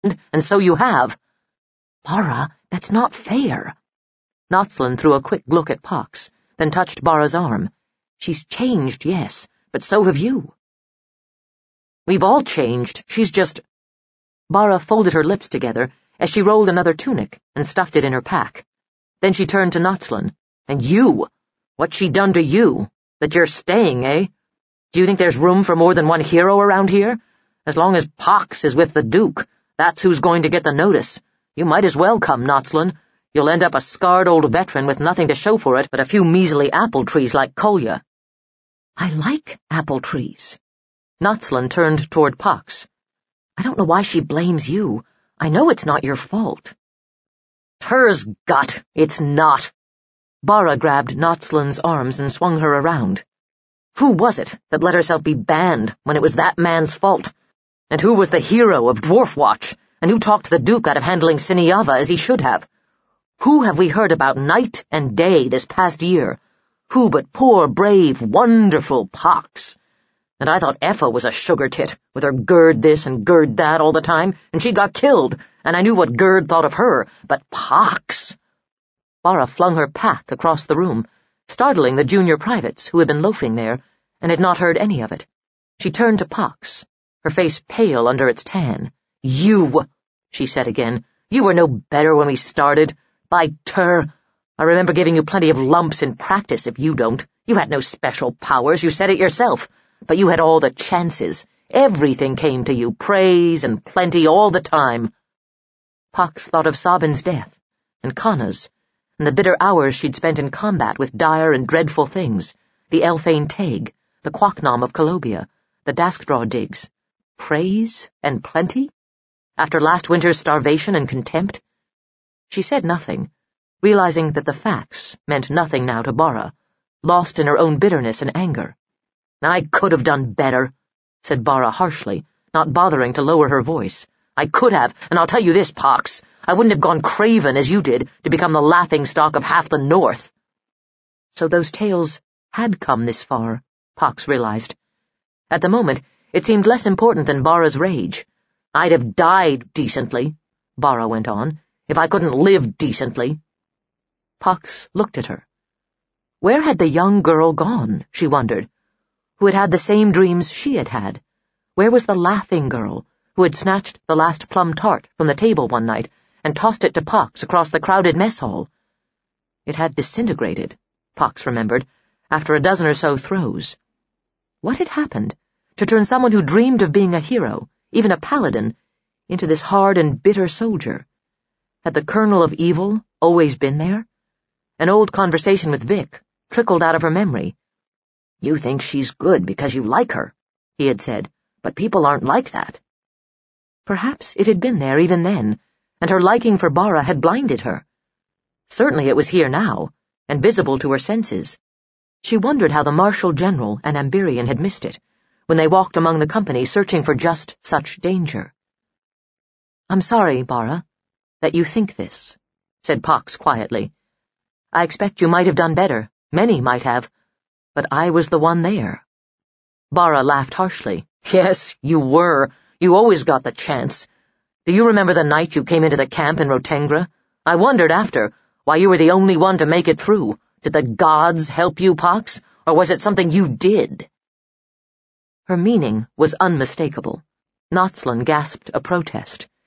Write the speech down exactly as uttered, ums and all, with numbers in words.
and so you have. Bara, that's not fair. Notzlin threw a quick look at Pox, then touched Bara's arm. She's changed, yes, but so have you. We've all changed. She's just... Bara folded her lips together as she rolled another tunic and stuffed it in her pack. Then she turned to Notzlin. And you? What's she done to you? That you're staying, eh? Do you think there's room for more than one hero around here? As long as Pox is with the Duke, that's who's going to get the notice. You might as well come, Notzlin. You'll end up a scarred old veteran with nothing to show for it but a few measly apple trees like Kolya. I like apple trees. Notzlin turned toward Pox. I don't know why she blames you. I know it's not your fault. Hers gut, it's not. Bara grabbed Notzlin's arms and swung her around. Who was it that let herself be banned when it was that man's fault? And who was the hero of Dwarfwatch, and who talked the Duke out of handling Sinyava as he should have? Who have we heard about night and day this past year? Who but poor, brave, wonderful Pox? And I thought Effa was a sugar-tit, with her Gerd this and Gerd that all the time, and she got killed, and I knew what Gerd thought of her, but Pox! Bara flung her pack across the room, startling the junior privates who had been loafing there and had not heard any of it. She turned to Pox, her face pale under its tan. You, she said again, you were no better when we started. By Tur, I remember giving you plenty of lumps in practice if you don't. You had no special powers, you said it yourself, but you had all the chances. Everything came to you, praise and plenty all the time. Pox thought of Sabin's death, and Kanna's, and the bitter hours she'd spent in combat with dire and dreadful things, the Elfane Teg, the Quacknom of Colobia, the Daskdraw digs. Praise and plenty? After last winter's starvation and contempt? She said nothing, realizing that the facts meant nothing now to Bara, lost in her own bitterness and anger. I could have done better, said Bara harshly, not bothering to lower her voice. I could have, and I'll tell you this, Pox, I wouldn't have gone craven as you did to become the laughingstock of half the North. So those tales had come this far, Pox realized. At the moment, it seemed less important than Bara's rage. I'd have died decently, Bara went on, if I couldn't live decently. Pox looked at her. Where had the young girl gone, she wondered, who had had the same dreams she had had? Where was the laughing girl, who had snatched the last plum tart from the table one night and tossed it to Pox across the crowded mess hall? It had disintegrated, Pox remembered, after a dozen or so throws. What had happened to turn someone who dreamed of being a hero, even a paladin, into this hard and bitter soldier? Had the kernel of evil always been there? An old conversation with Vic trickled out of her memory. You think she's good because you like her, he had said, but people aren't like that. Perhaps it had been there even then, and her liking for Bara had blinded her. Certainly it was here now, and visible to her senses. She wondered how the Marshal General and Amberian had missed it, when they walked among the company searching for just such danger. I'm sorry, Bara, that you think this, said Pox quietly. I expect you might have done better, many might have, but I was the one there. Bara laughed harshly. Yes, you were. You always got the chance. Do you remember the night you came into the camp in Rotengra? I wondered after why you were the only one to make it through. Did the gods help you, Pox, or was it something you did? Her meaning was unmistakable. Notzlin gasped a protest.